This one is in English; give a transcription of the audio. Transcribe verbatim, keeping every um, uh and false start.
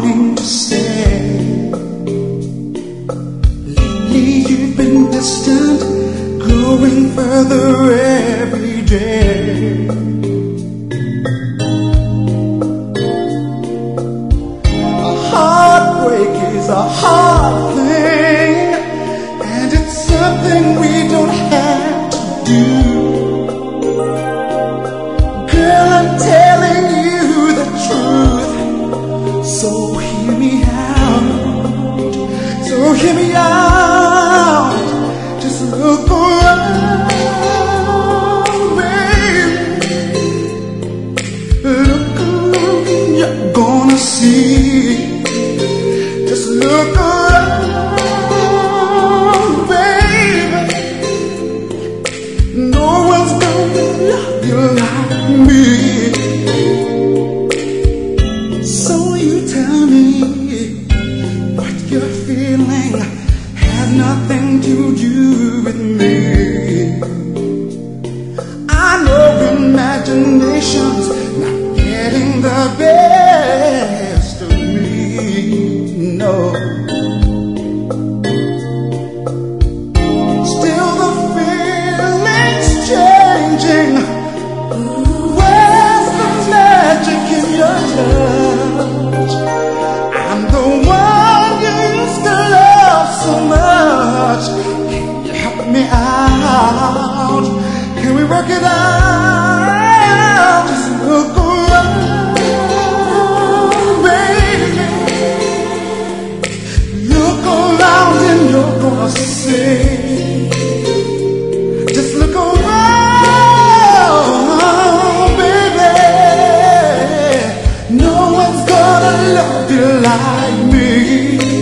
longing to stay. Lately you've been distant, growing further every day. A heartbreak is a hard thing, and it's something we don't have to do. Girl, I'm telling you the truth, so hear me out, so hear me out. Just look around, baby. Look around, you're gonna see. Just look around, baby. No one's gonna love you like me. So you tell me what you're feeling has nothing to do with me. I know imagination's not getting the best of me, no. Still the feeling's changing. Where's the magic in your touch? I'm the one you used to love so much. Can you help me out? Can we work it out? Just look around, baby. Look around and you're gonna see. Just look around, baby. No one's gonna love you like me.